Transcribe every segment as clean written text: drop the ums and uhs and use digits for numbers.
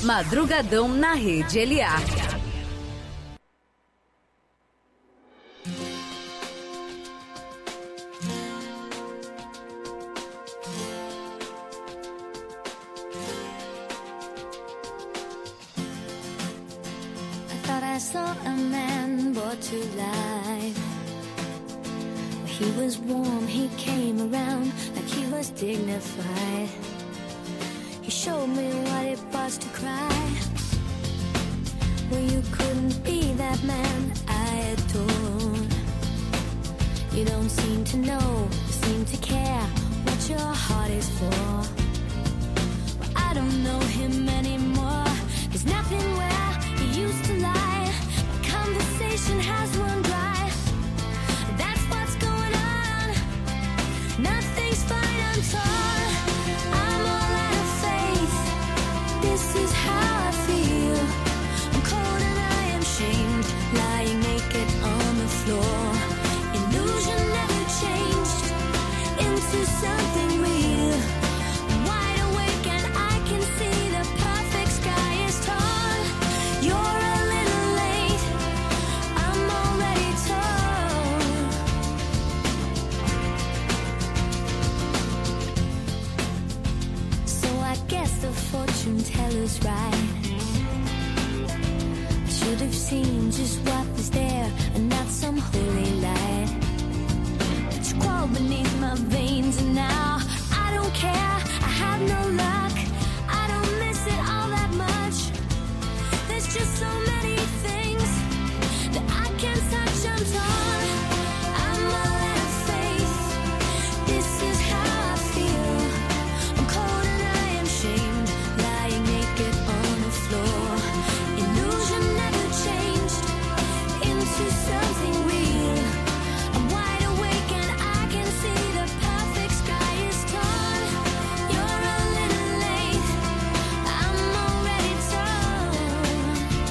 Madrugadão na Rede LA. I saw a man brought to life. He was warm, he came around like he was dignified. He showed me what it was to cry. Well, you couldn't be that man I adored. You don't seem to know, seem to care what your heart is for. Well, I don't know him anymore. There's nothing where he used to lie. Conversation has run dry. That's what's going on. Nothing's fine, I'm torn. I'm all out of faith. This is how I feel. I'm cold and I am shamed, lying naked on the floor. Illusion never changed into something real. I'm wide awake and I can see the perfect sky is torn. You're a little late. I'm already torn. So I guess the fortune teller's right. I should have seen just what was there and not some holy light. But you crawl beneath my veins and now I don't care. I have no luck. I don't miss it all that much. There's just so many things that I can't touch. I'm torn. I'm all out of faith. This is how I feel. I'm cold and I am shamed, lying naked on the floor. Illusion never changed into something real. I'm wide awake and I can see the perfect sky is torn. You're a little late. I'm already torn.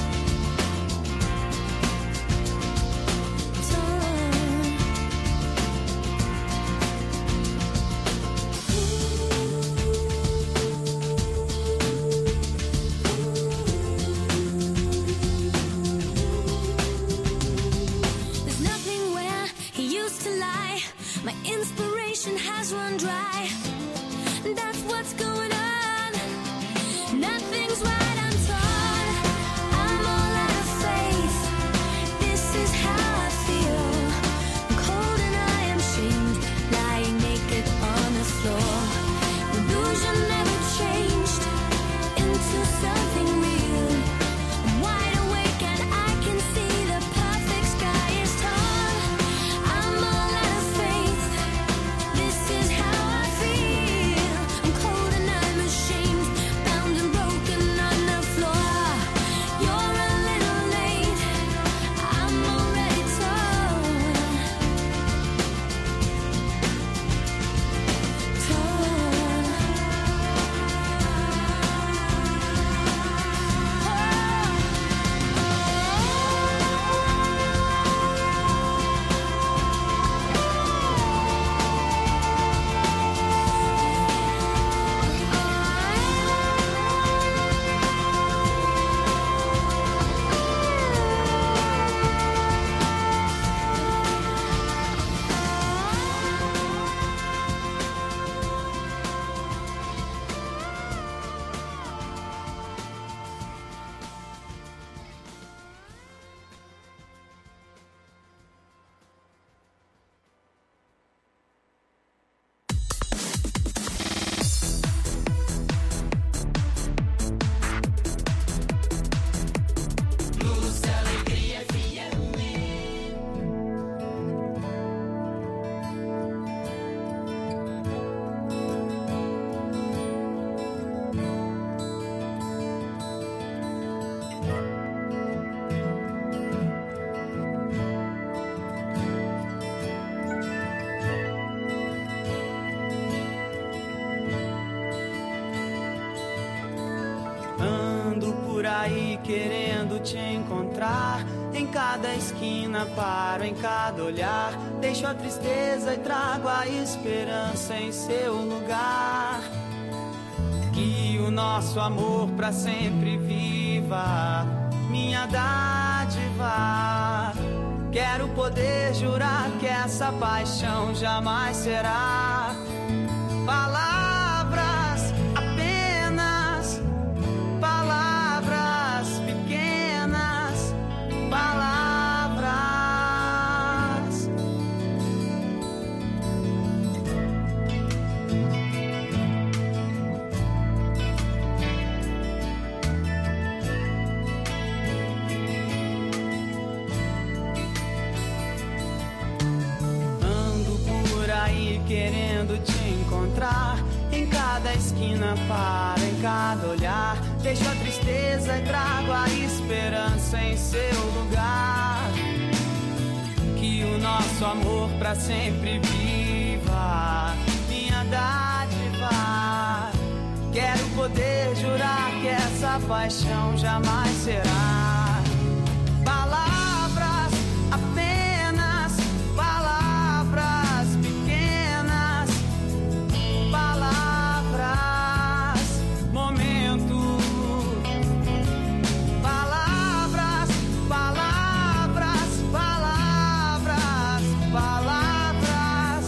There's nothing where he used to lie. My inspiration has run dry. That's what's going on. Nothing's right, I'm torn. I'm all out of faith. This is how I feel. I'm cold and I am shamed, lying naked on the floor. Illusion never changed into something real. I'm wide awake and I can see the perfect sky is torn. I'm all out of faith. This is how I feel. I'm cold and I'm ashamed, bound and broken on the floor. You're a little late. I'm already torn. Ando por aí querendo te encontrar. Em cada esquina paro, em cada olhar. Deixo a tristeza e trago a esperança em seu lugar. Que o nosso amor pra sempre viva, minha dádiva. Quero poder jurar que essa paixão jamais será palavras, apenas palavras pequenas, palavras. Querendo te encontrar em cada esquina, para em cada olhar. Deixo a tristeza e trago a esperança em seu lugar. Que o nosso amor pra sempre viva, minha dádiva. Quero poder jurar que essa paixão jamais será palavras, apenas palavras pequenas, palavras, momento, palavras, palavras, palavras, palavras,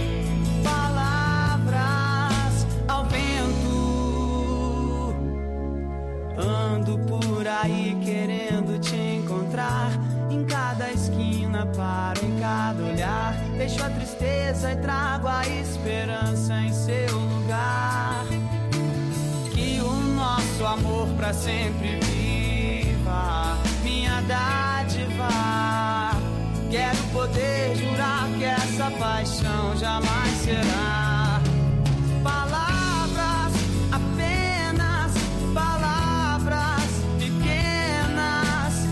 palavras ao vento. Ando por aí querendo te encontrar em cada esquina, paro em cada olhar. Deixo a tristeza e trago a esperança em seu lugar. Que o nosso amor pra sempre viva, minha dádiva. Quero poder jurar que essa paixão jamais será palavras, apenas palavras pequenas,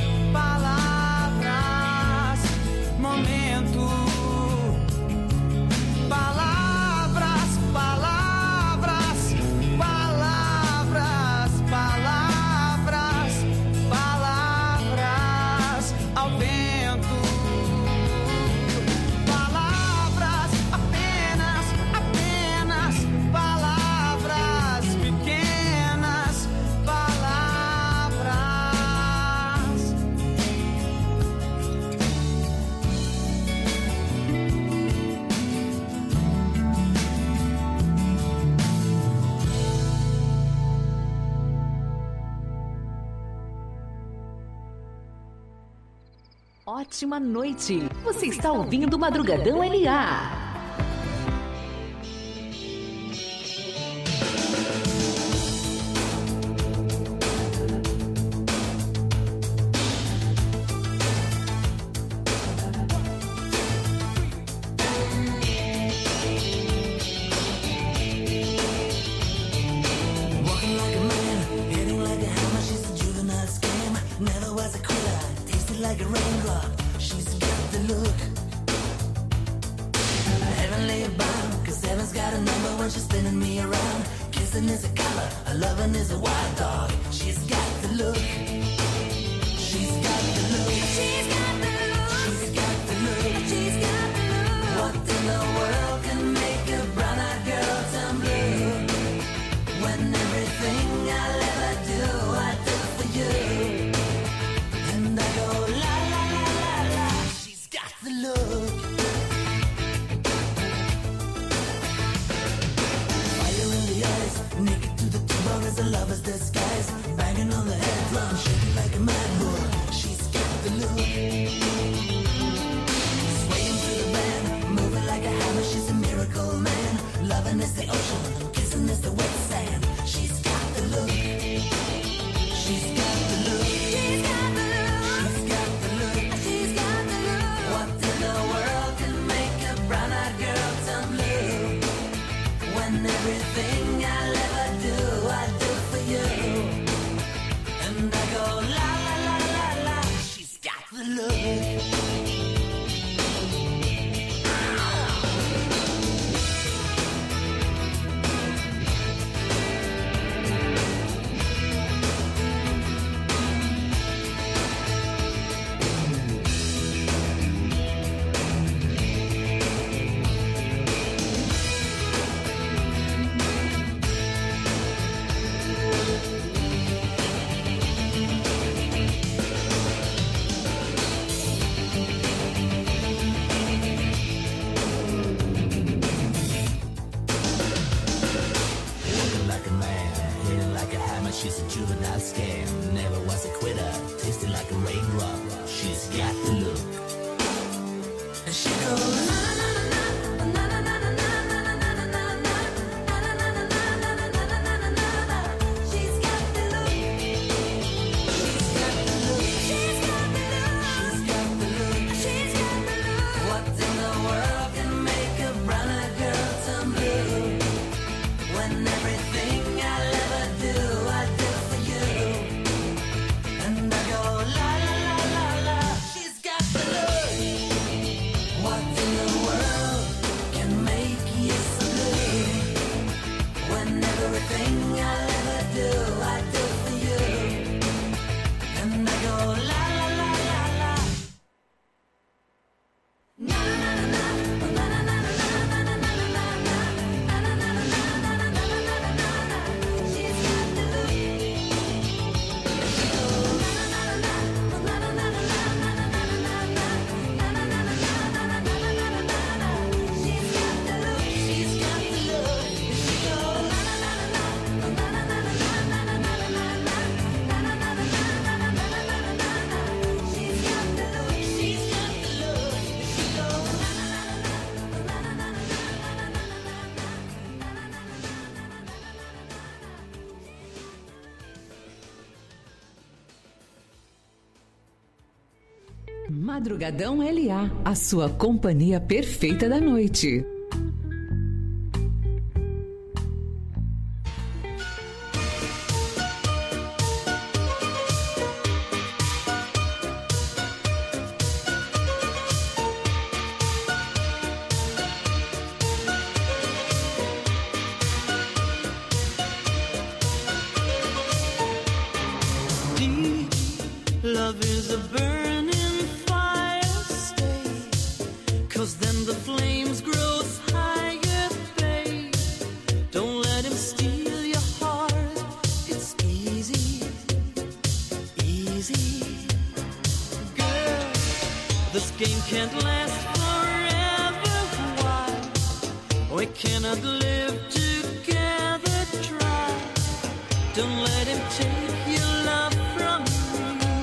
palavras, momento, palavras, palavras, palavras, palavras, palavras ao vento. Palavras, apenas, apenas palavras pequenas, palavras. Ótima noite. Você está ouvindo Madrugadão LA. Walking like a man, hitting like a hammer. She's a juvenile scam. Never was a quitter, tasted like a raindrop. She's got the look. Heavenly bound, cause heaven's got a number when she's spinning me around. Kissing is a color, a loving is a wild dog. She's got the look. She's got the look. She's got the look. She's got the look. She's got the look. What in the world can make a brown-eyed girl turn blue? When everything I'll ever do, I do for you. And I go la la la la la. She's got the look. Fire in the eyes, naked to the bone as a lover's disguise. Banging on the head drum, shaking like a mad bull. She's got the look. Swaying through the band, moving like a hammer. She's a miracle man. Loving is the ocean, kissing is the wet sand. She's got the look. She's got the look. She's got the look. She's got the look. She's got the look. What in the world can make a brown-eyed girl turn blue? When everything I'll ever do, I do for you. And I go la la la la la. She's got the look. like a hammer, she's a juvenile scam. Never was a quitter, tasted like a raindrop. She's got the look. And she goes na na na na na na na na na na na na na. She's got the look. She's got the look. She's got the look. She's got the look. What in the world can make a brown girl turn blue? When everything I'll ever do, I do for you. And I go la la la la la. She's got the look. What in the world can make you so blue? When everything I'll ever do, I do for you. And I go la la la la la. Na na na na na na na na na na na na. She's got the look. She goes na na na na na na na na na na. She's got the look. She's got the look. She goes na na na na na na na na na na na. She's got the look. She's got the look. She goes na na na na na na na. Madrugadão LA, a sua companhia perfeita da noite. Deep love is a burning fire, stay, 'cause then the flames grow higher, babe. Don't let him steal your heart, it's easy, easy. Girl, this game can't last forever, why? We cannot live together, try. Don't let him take your love from me.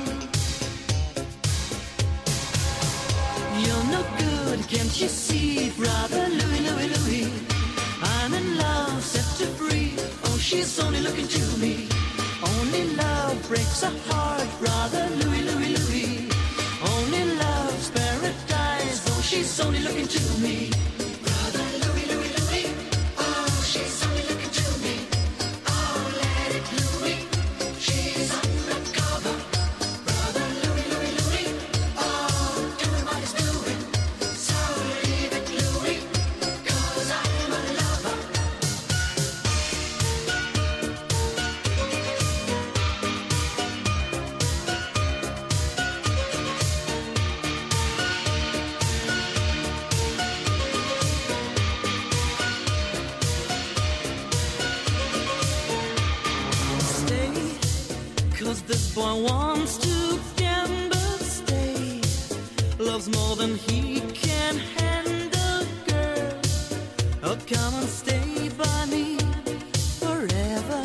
You're no good, can't you see, brother Louie, Louie, Louie? I'm in love, set to free. Oh, she's only looking to me. Only love breaks a heart, brother Louie, Louie, Louie. Only love's paradise. Oh, she's only looking to me. Brother Louie, Louie, Louie. Oh, she's only looking to me. Oh, let it Louie. She's undercover. Brother Louie, Louie, Louie. Oh, doing what he's doing. So leave it Louie, 'cause I'm a lover. Stay, 'cause this boy wants to gamble, stay. Loves more than he can handle, girl. Oh, come and stay by me forever,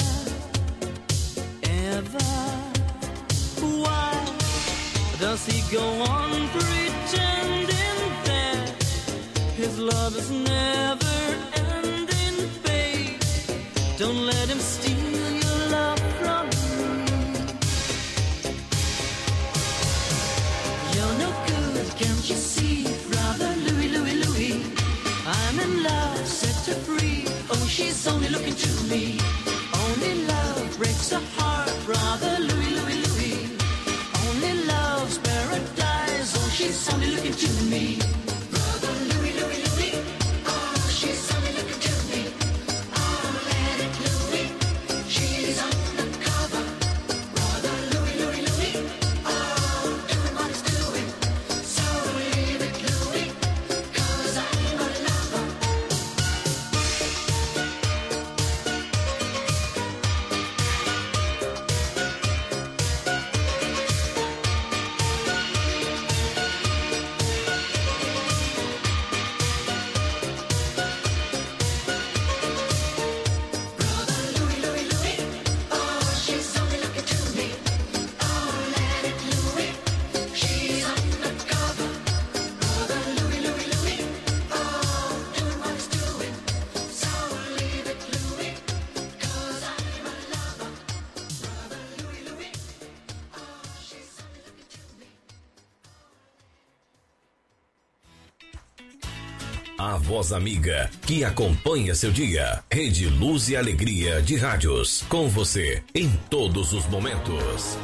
ever. Why does he go on pretending that his love is never ending, babe? Don't let him steal your love from me. You're no good, can't you see, brother Louie, Louie, Louie? I'm in love, set her free. Oh, she's only looking to me. Only love breaks a heart, brother Louie, Louie, Louie. Only love's paradise. Oh, she's only looking to me. Brother Louie, Louie, Louie. Oh, she's only looking to me. Oh, let it Louie. She's undercover. Brother Louie, Louie, Louie. Oh, doing what he's doing. So leave it Louie, 'cause I'm a lover. a voz amiga que acompanha seu dia. Rede Luz e Alegria de Rádios, com você em todos os momentos.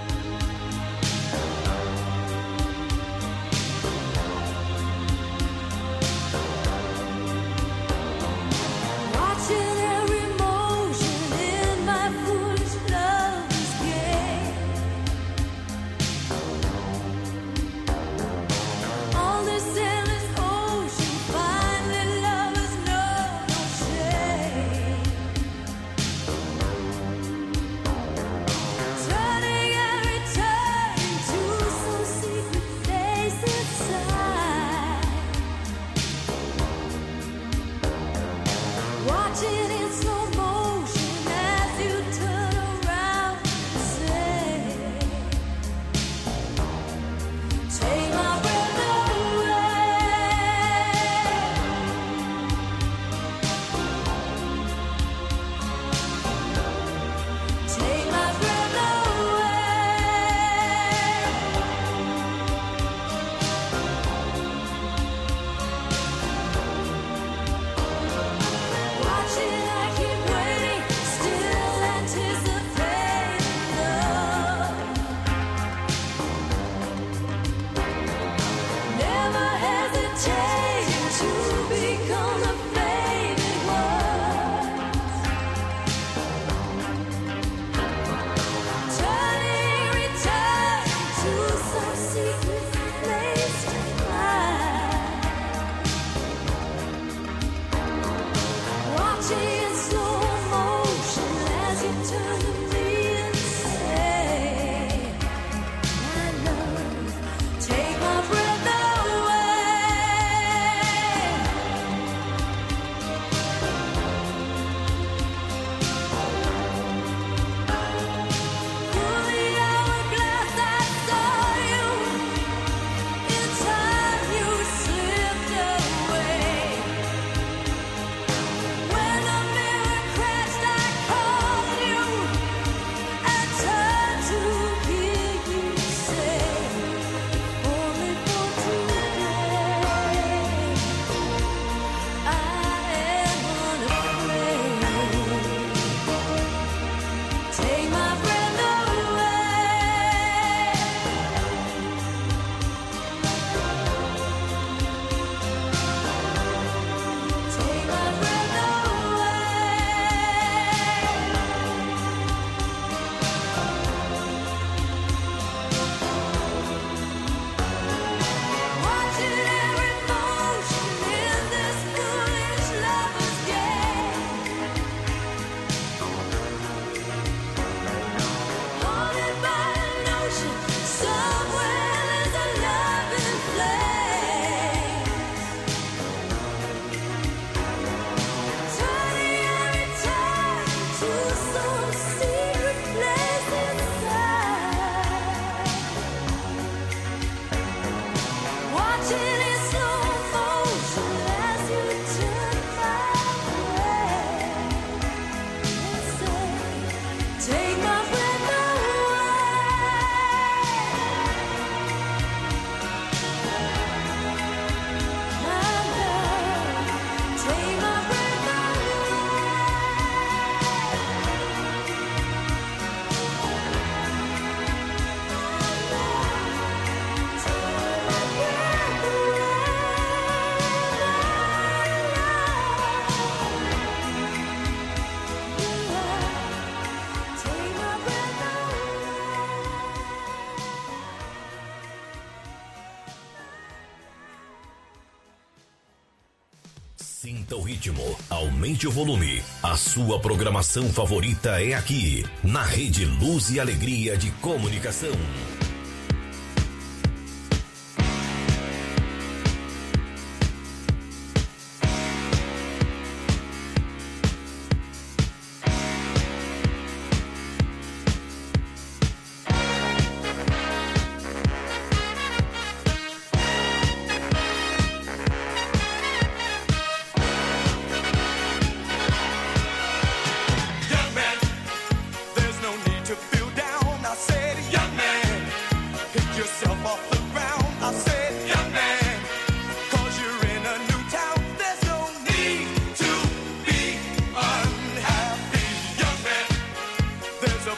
Sinta o ritmo, aumente o volume. A sua programação favorita é aqui, na Rede Luz e Alegria de Comunicação. Young man, there's no need to feel down. I said, young man.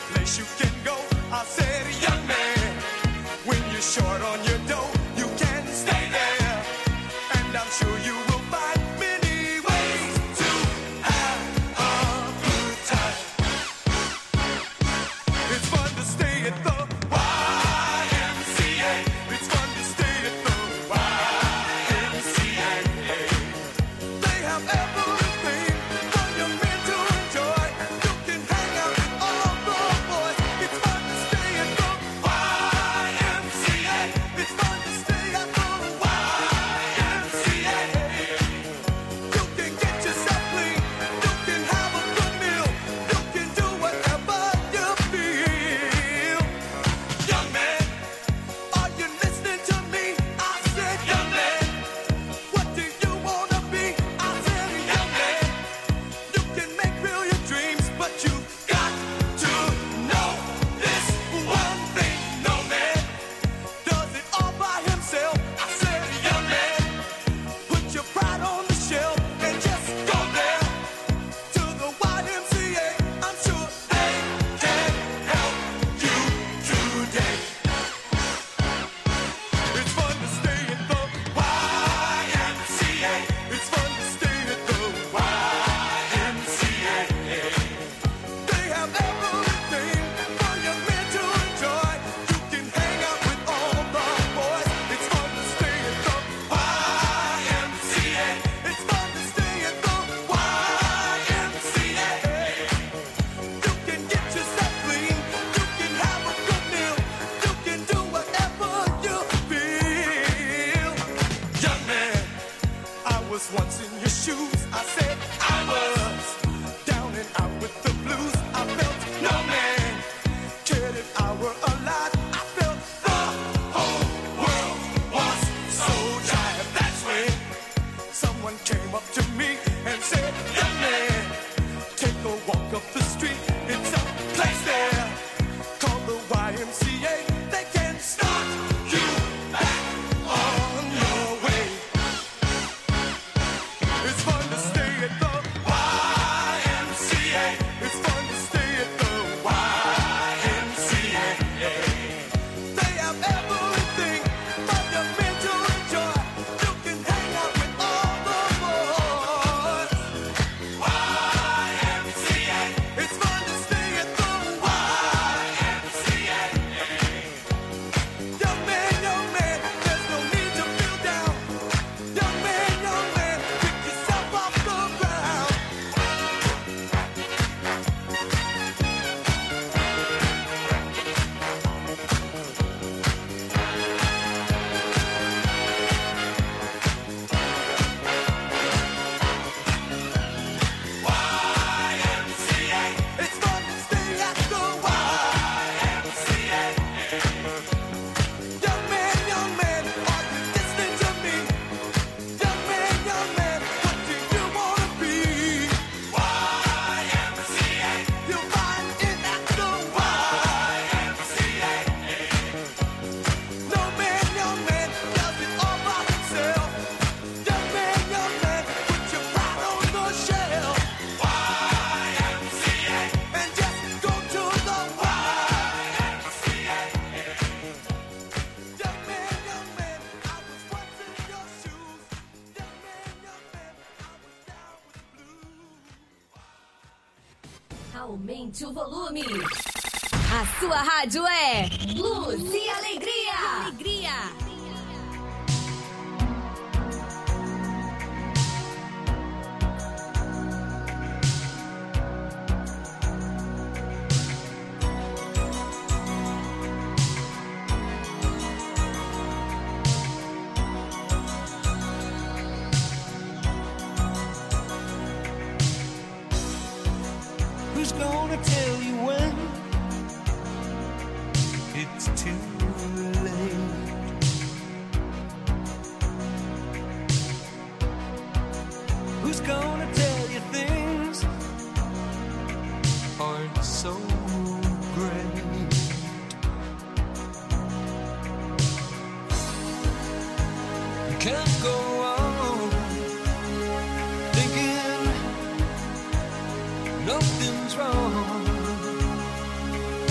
place you can go. I said, young man, when you're short on your dough, you can stay there. And I'm sure you will find many ways to have a good time. It's fun to stay at the YMCA. It's fun to stay at the YMCA. They have everything for young men to enjoy. You can hang out with all the boys. It's fun to stay at the YMCA. It's fun to stay at the YMCA. You can get yourself clean. You can have a good meal. You can do whatever you feel. Young man, are you listening to me? I said, young man, what do you wanna be? I said, young man, you can make real your dreams, but you got to know this one thing. No man does it all by himself. I said, young man, put your pride on the shelf and just go there to the YMCA. I'm sure they can help you today. It's fun to stay at the YMCA. It's fun to stay at the YMCA. They have everything for young men to enjoy. You can hang out with all the boys. It's fun to stay at the YMCA. It's fun to stay at the YMCA. You can get yourself clean. You can have a good meal. You can do whatever you feel. Young man, I was once in your shoes. I said I was down and out with the blues. I felt no man cared if I were alive. I felt the whole world was so dry. That's when someone came up to me and said, young man, take a walk up the street. It's a place there called the YMCA. They can start you back on your way. It's fun to stay at the YMCA. It's fun to stay at the YMCA. They have everything for young men to enjoy. You can hang out with all the boys. YMCA. It's fun to stay at the YMCA. Young man, there's no need to feel down. Young man, pick yourself off the ground. YMCA. It's fun to stay at the YMCA. Young man, are you listening to me? Young man, what do you wanna be? YMCA. You'll find it at the YMCA. No man, does it all by himself. Young man, put your pride on the shelf. YMCA. And just go to the YMCA. Young man, I was once in your shoes. Young man, I was down with the blues. Aumente o volume. A sua rádio é Luz e Alegria. Who's gonna tell you when it's too late? Who's gonna tell you things aren't so great? You can't go on thinking nothing's wrong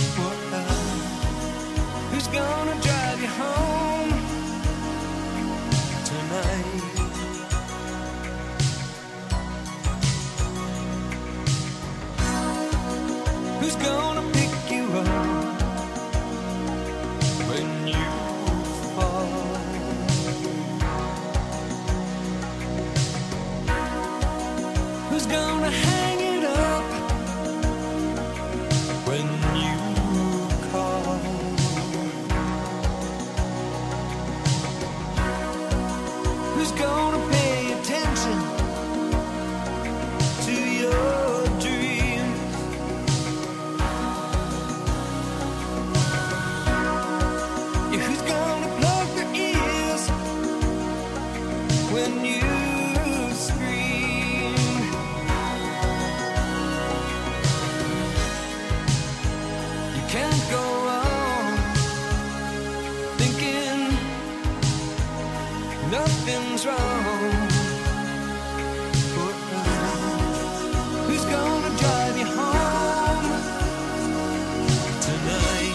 can't go on thinking nothing's wrong. Who's gonna drive you home tonight?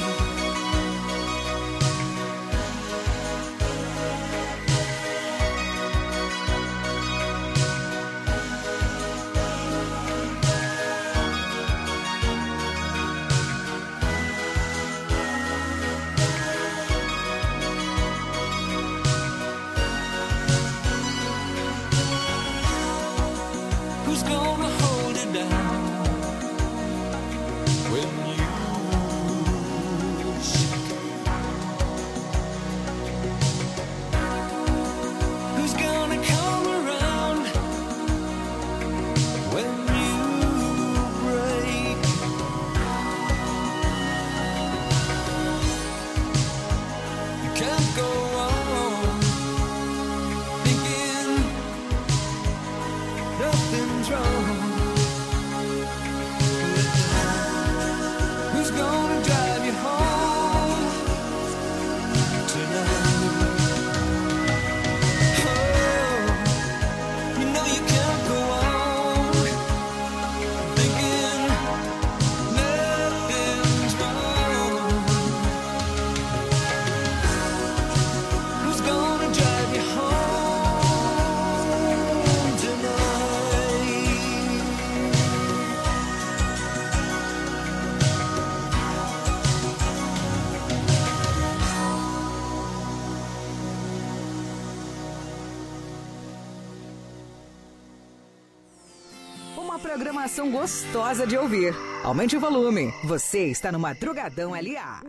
Who's gonna hold it down when you shake? Who's gonna come around when you break? You can't go on thinking nothing's wrong. Who's gonna drive you home tonight? Oh, you know you can't go on thinking nothing's wrong. Who's gonna drive you home tonight? Uma programação gostosa de ouvir. Aumente o volume. Você está no Madrugadão LA.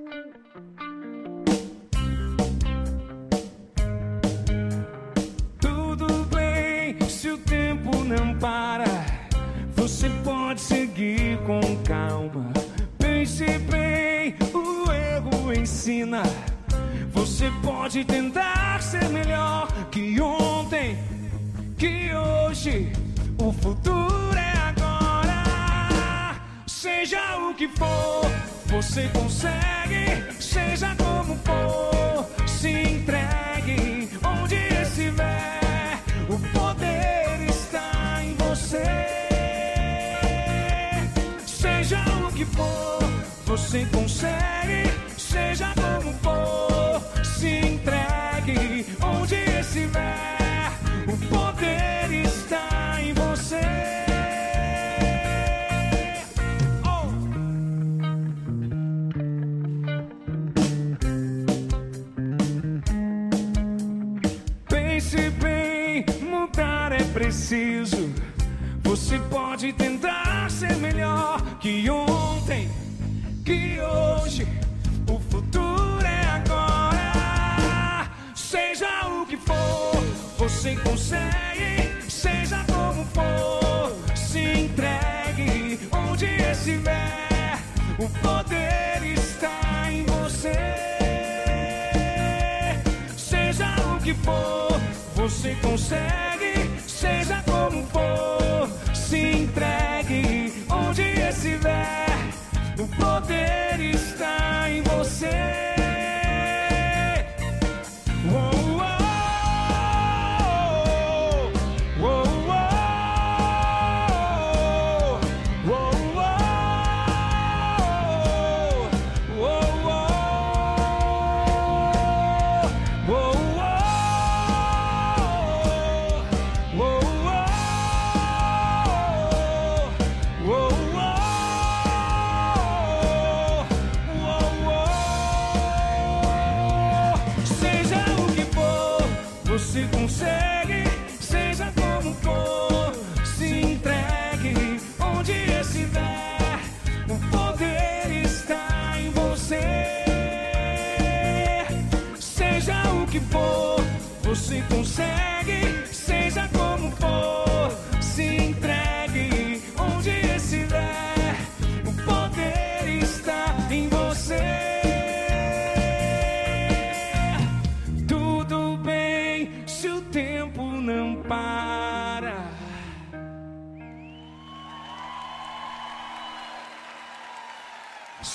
Tudo bem se o tempo não para. Você pode seguir com calma. Pense bem, o erro ensina. Você pode tentar ser melhor que ontem, que hoje. O futuro é agora. Seja o que for, você consegue. Seja como for, se entregue. Onde estiver, o poder está em você. Seja o que for, você consegue. Seja como for, se entregue. Onde estiver, o poder está em você. Oh. Pense bem, mudar é preciso. Você pode tentar ser melhor que ontem, que hoje. O futuro é agora. Seja o que for, você consegue. Seja como for, se entregue. Onde estiver, o poder está em você. Seja o que for, você consegue. Seja como for, se entregue. Onde estiver, o poder está em você. Você consegue, seja como for, se entregue. Onde estiver, o poder está em você. Seja o que for, você consegue, seja como for, se entregue. Onde estiver, o poder está em você. Não para.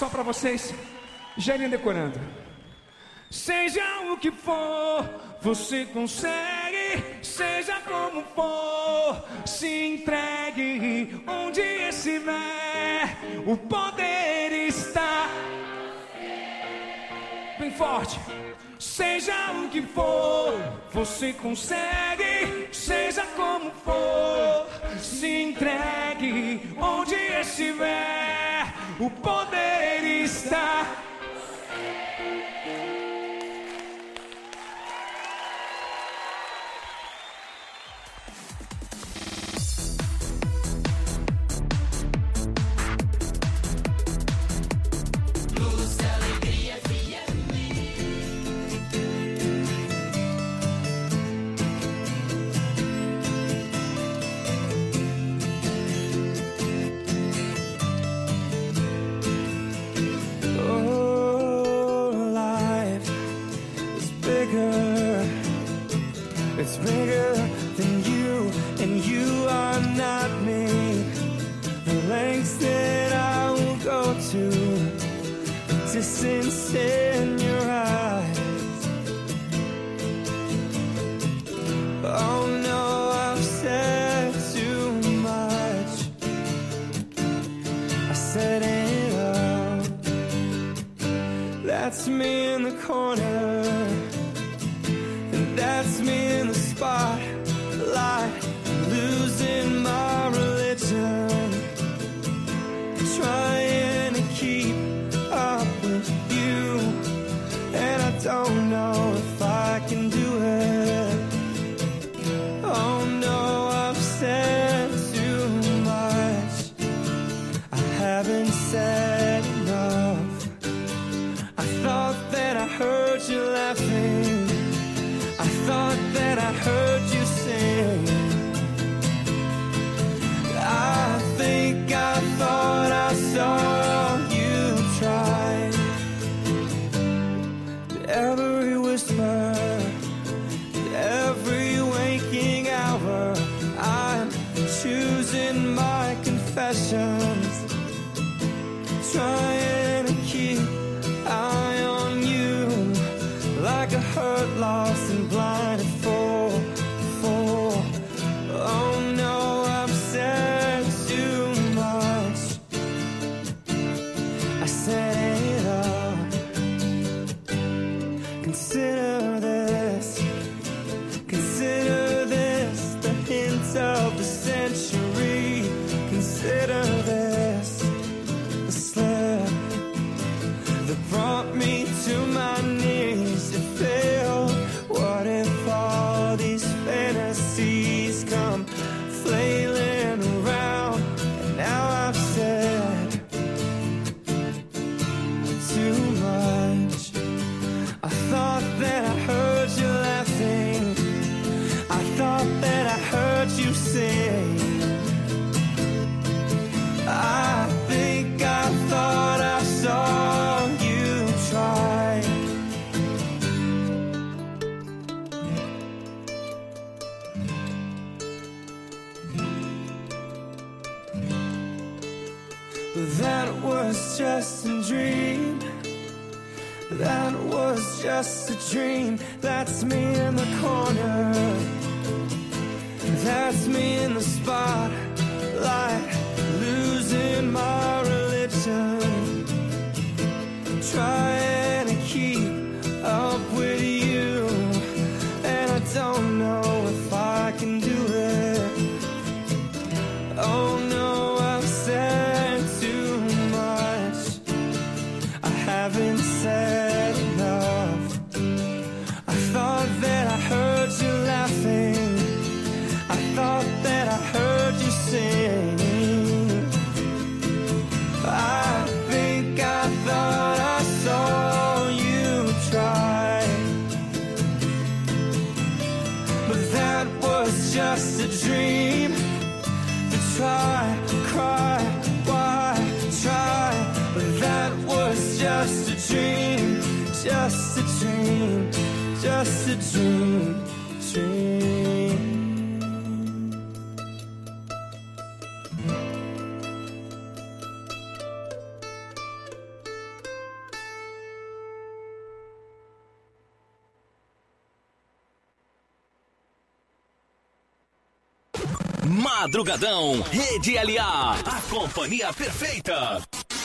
Só pra vocês já irem decorando. Seja o que for, você consegue. Seja como for, se entregue. Onde estiver, o poder está. Bem forte. Seja o que for, você consegue. Seja como for, se entregue. Onde estiver, o poder está. It's bigger than you, and you are not me. The lengths that I will go to, the distance in your eyes. Oh no, I've said too much. I said it all. That's me in the corner. That's me in the spotlight, losing my religion, trying to keep up with you, and I don't know if I can do it. Oh no, I've said too much. I haven't said enough. I thought that I heard you laughing. I thought that I heard you sing. I think I thought I saw you try. Every whisper, every waking hour, I'm choosing my confessions, trying to keep eye on you, like a hurt, lost and blinded fool. Oh no, I've said too much. I said it all. Consider this the hint of the century. Consider this the slip that brought me to my knees. It failed. What if all these fantasies come flailing around? And now I've said too much. I thought that I heard you laughing. I thought that I heard you sing. I think I thought I saw you try. That was just a dream. That was just a dream. That's me in the corner. That's me in the spotlight, losing my religion, trying to keep up with you, and I don't know if I can do it. Oh no, I've said too much. I haven't said enough. I thought that I heard you laughing. I thought that I heard you sing. I think I thought I saw you try. But that was just a dream. To try, cry, why try? But that was just a dream. Just a dream. Just a dream. Dream. Madrugadão, Rede LA, a companhia perfeita.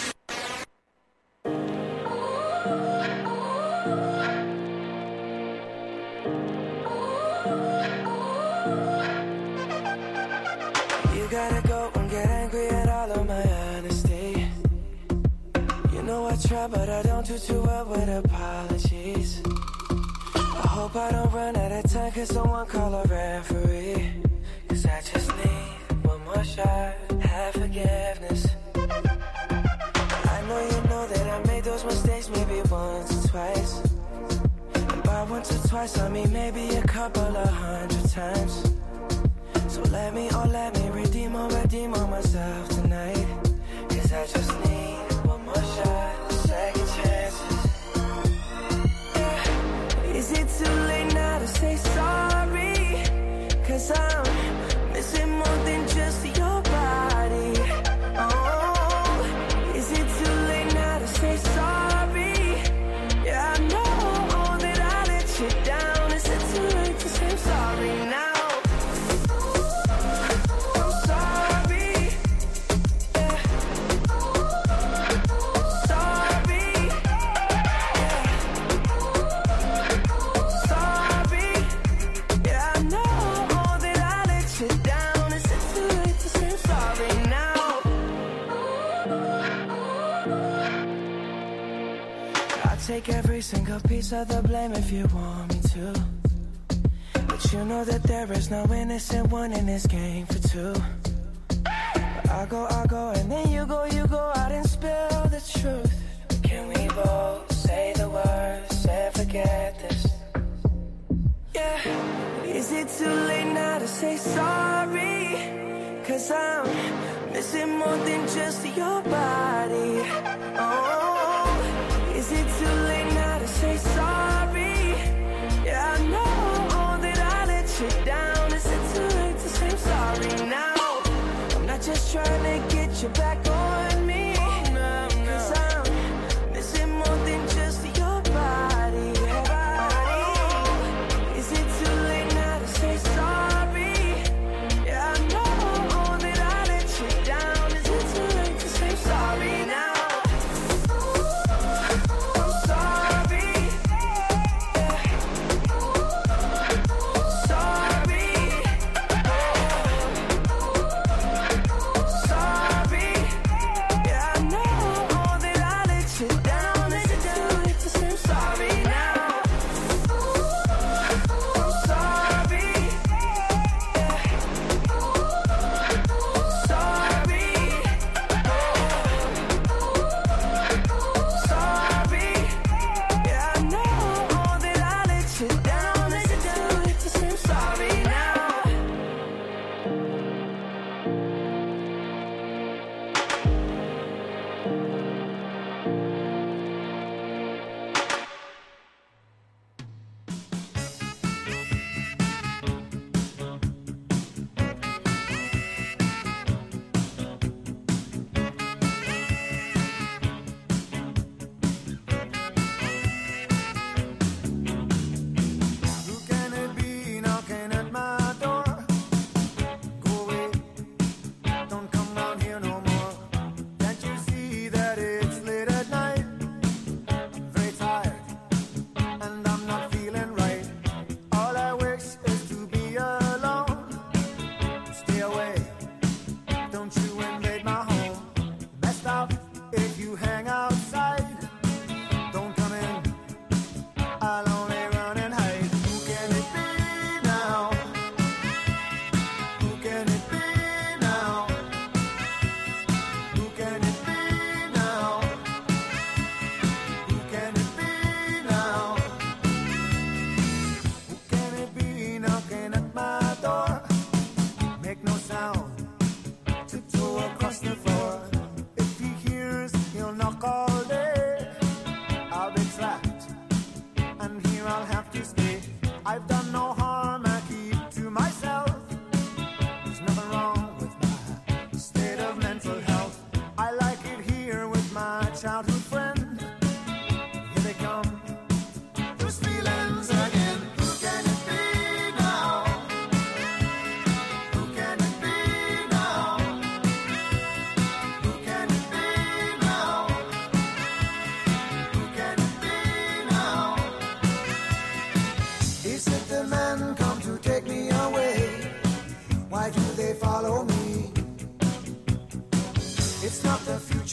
You gotta go and get angry at all of my honesty. You know I try, but I don't do too well with apologies. I hope I don't run out of time, cause someone call a referee. Cause I just need one more shot, have forgiveness. I know you know that I made those mistakes maybe once or twice. And by once or twice I mean maybe a couple of 100 times. So let me redeem on myself tonight. Cause I just need one more shot, second chances. Yeah. Is it too late now to say sorry? Cause I'm missing more than just your body. Oh, is it too late now to say sorry? Yeah, I know that I let you down. Is it too late to say I'm sorry now? Take every single piece of the blame if you want me to. But you know that there is no innocent one in this game for two. But I go, and then you go out and spill the truth. Can we both say the words and forget this? Yeah. Is it too late now to say sorry? Cause I'm missing more than just your body. Oh, is it too late now to say sorry? Yeah, I know that I let you down. Is it too late to say I'm sorry now? I'm not just trying to get you back on me. Cause I'm missing more than just your body. Oh, is it too late now to say sorry? Yeah, I know that I let you down. Is it too late to say sorry now?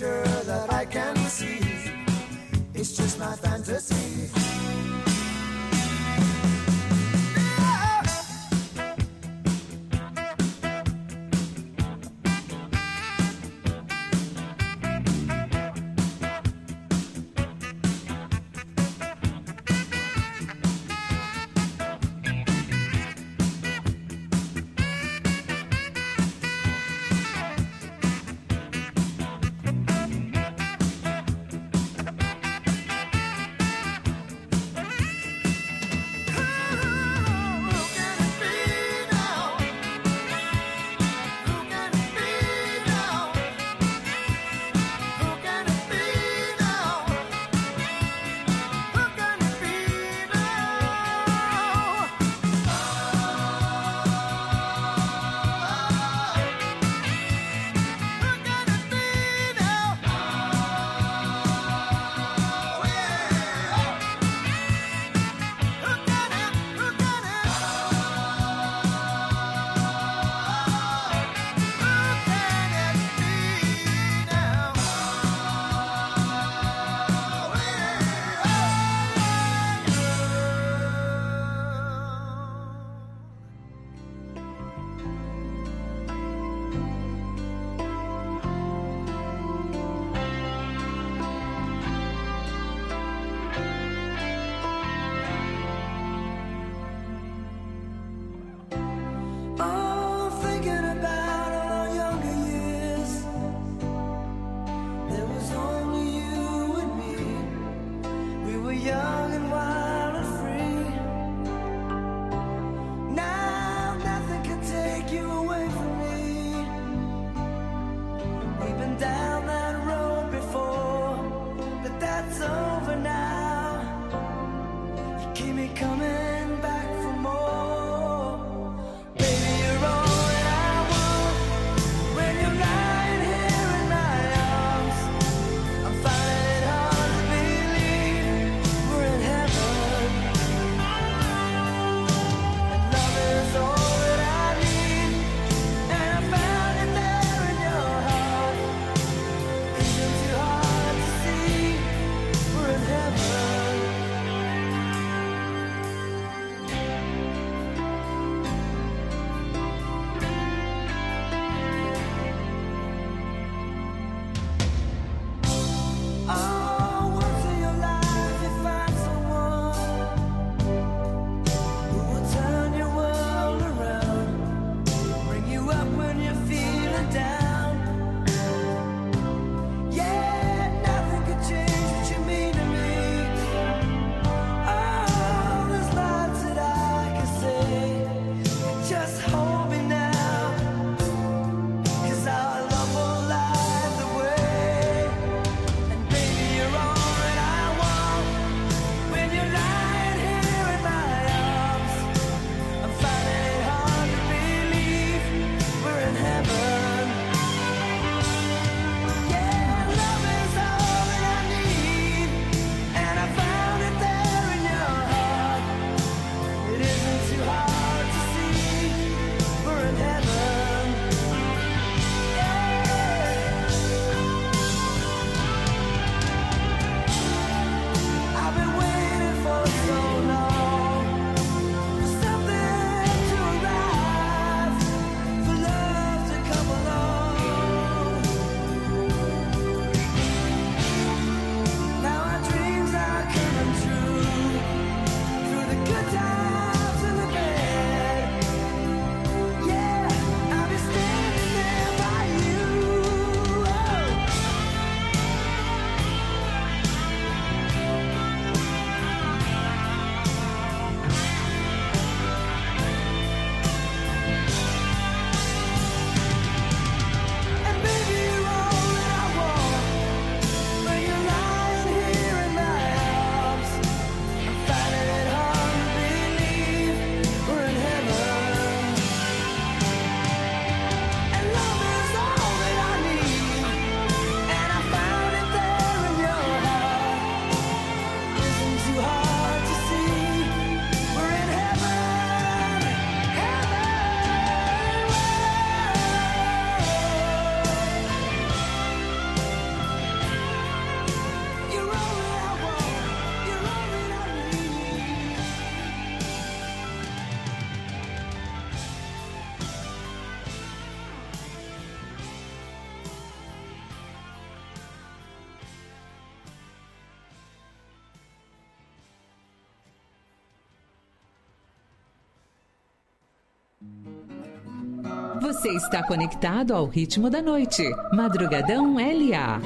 future that I can see. It's just my fantasy. Você está conectado ao ritmo da noite. Madrugadão LA.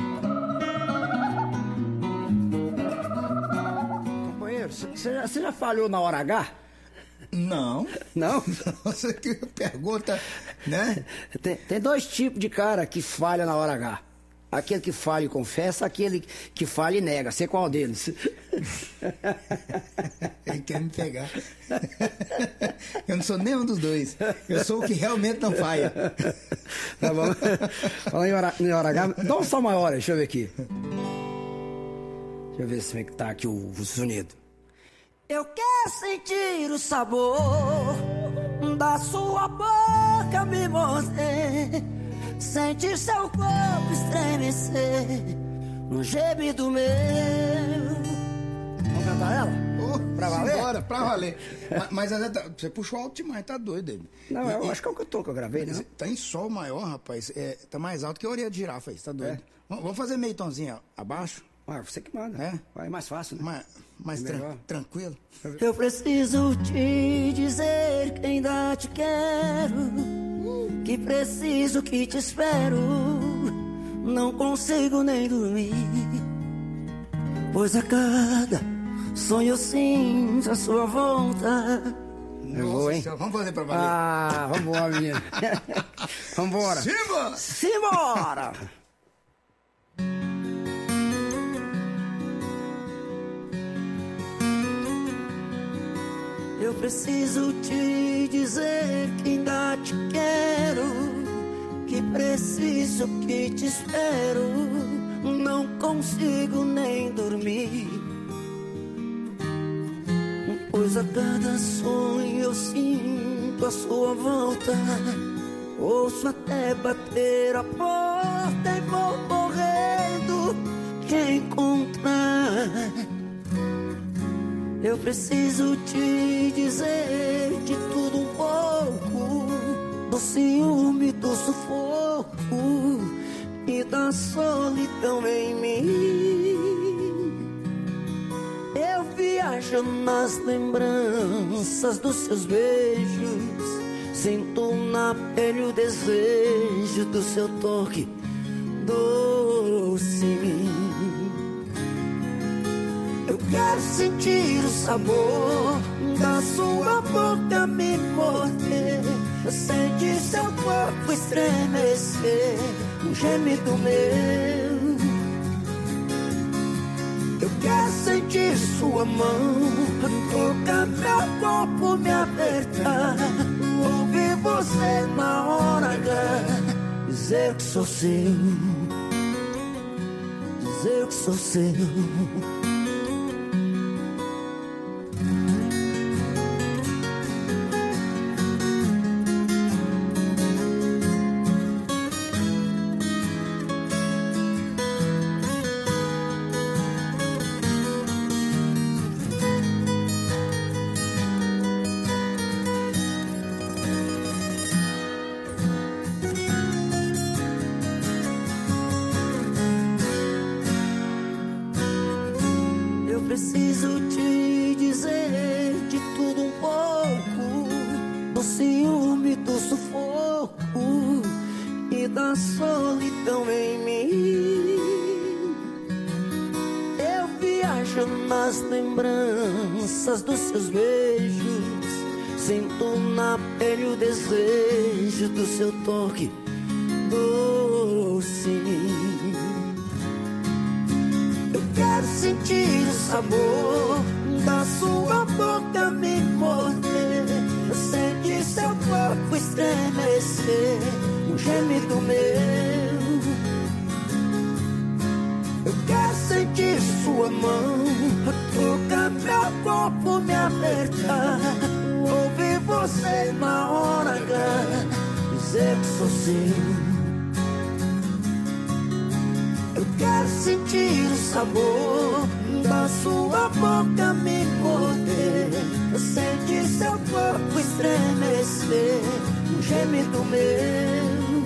Companheiro, você já falhou na hora H? Não. Não? Você que pergunta, né? Tem dois tipos de cara que falha na hora H. Aquele que falha e confessa, aquele que falha e nega. Sei qual deles. Ele quer me pegar. Eu não sou nenhum dos dois. Eu sou o que realmente não falha. Tá bom. Fala em hora H. Dá um sol maior, deixa eu ver aqui. Deixa eu ver se tá aqui o sonido. Eu quero sentir o sabor da sua boca me morder, sentir seu corpo estremecer no gemido meu. Vamos cantar ela? Pra valer? Bora, pra valer. Mas você puxou alto demais, tá doido, ele. Não, eu acho que é o que eu gravei, né? Tá em sol maior, rapaz. Tá mais alto que a orelha de girafa, tá doido. Vamos fazer meio tonzinho abaixo? Ah, você que manda. É? Vai mais fácil, né? Mais tranquilo. Eu preciso te dizer que ainda te quero, que preciso que te espero. Não consigo nem dormir, pois a cada sonho eu sinto a sua volta. Eu vou, hein? Vamos fazer pra valer. Ah, vambora, menino. Vambora. Simbora! Simbora! Eu preciso te dizer que ainda te quero, que preciso que te espero. Não consigo nem dormir, pois a cada sonho eu sinto a sua volta. Ouço até bater a porta e vou morrendo te encontrar. Eu preciso te dizer de tudo um pouco, do ciúme, do sufoco e da solidão em mim. Eu viajo nas lembranças dos seus beijos, sinto na pele o desejo do seu toque doce em mim. Eu quero sentir o sabor da sua boca me morder, sentir seu corpo estremecer no gemido meu. Eu quero sentir sua mão tocar meu corpo, me apertar, ouvir você na hora H, dizer que sou seu, dizer que sou seu. Preciso te dizer de tudo um pouco, do ciúme, do sufoco e da solidão em mim. Eu viajo nas lembranças dos seus beijos, sinto na pele o desejo do seu toque doce em mim. Quero sentir o sabor da sua boca me morder, sentir seu corpo estremecer no gemido meu. Eu quero sentir sua mão tocar meu corpo, me apertar, ouvir você na hora H, dizer que sou seu. Eu quero sentir o sabor da sua boca me morder, sentir seu corpo estremecer no gemido meu.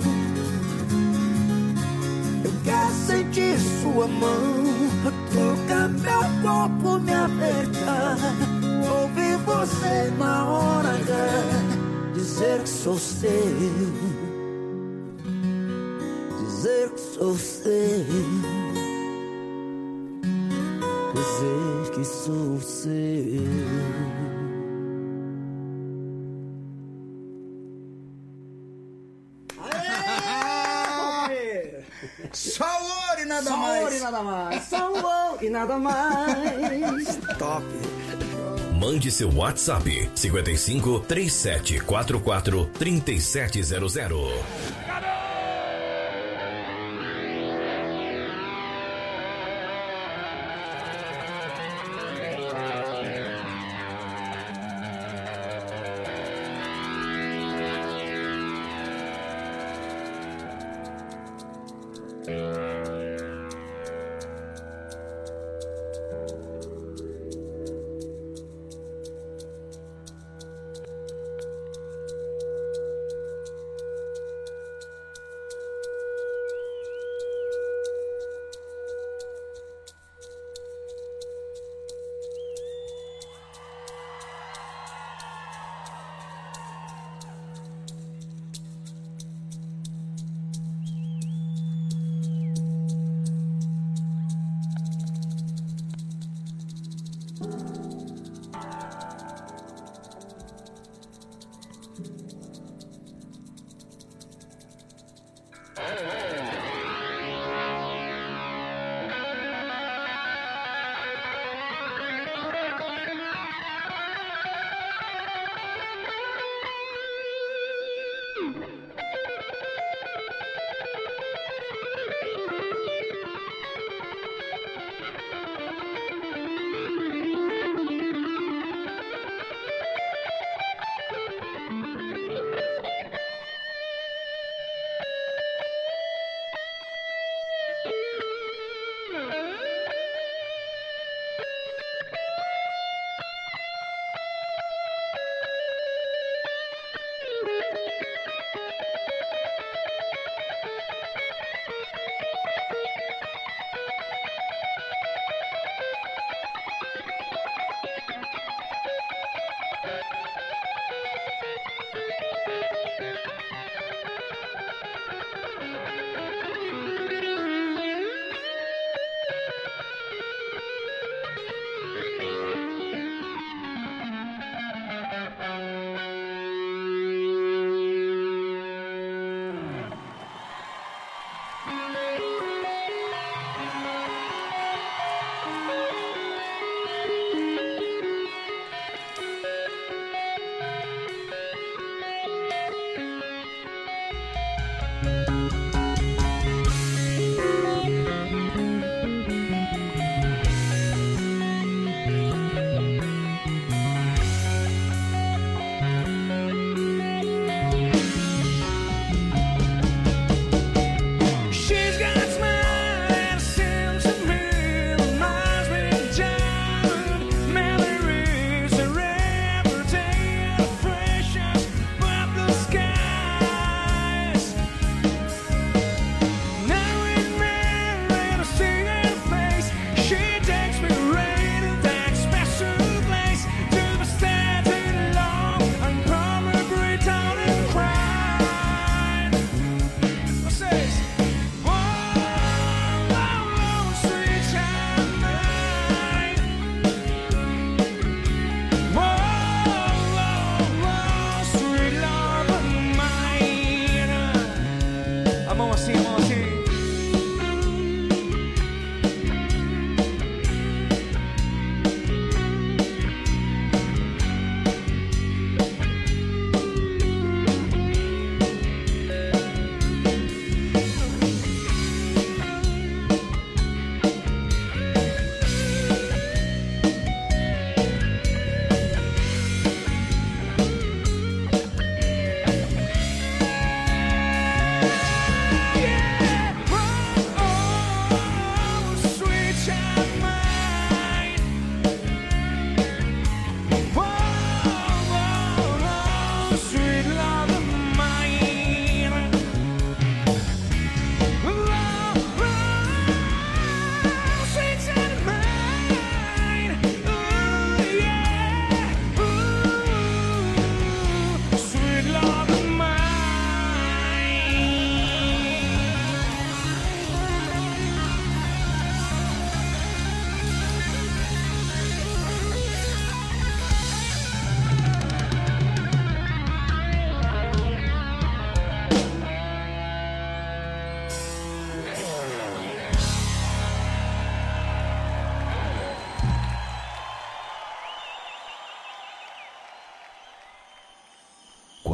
Eu quero sentir sua mão tocar meu corpo, me apertar, ouvir você na hora H, dizer que sou seu, dizer que sou seu, dizer que sou seu. Só ouro e nada Só mais. ouro e nada mais. Só ouro e nada mais. Top. Mande seu WhatsApp 55 3744 3700.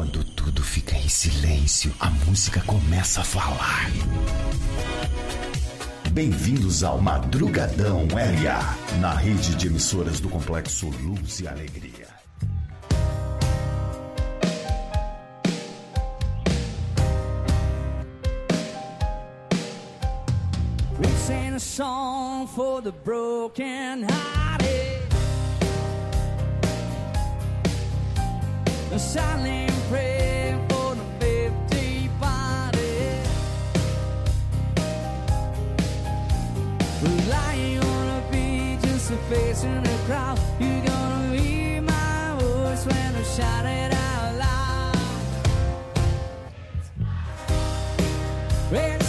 Quando tudo fica em silêncio, a música começa a falar. Bem-vindos ao Madrugadão LA, na rede de emissoras do Complexo Luz e Alegria. We sing a song for the broken hearted, a silent prayer for the 50 party, lying on a beach just facing the crowd. You're gonna hear my voice when I shout it out loud.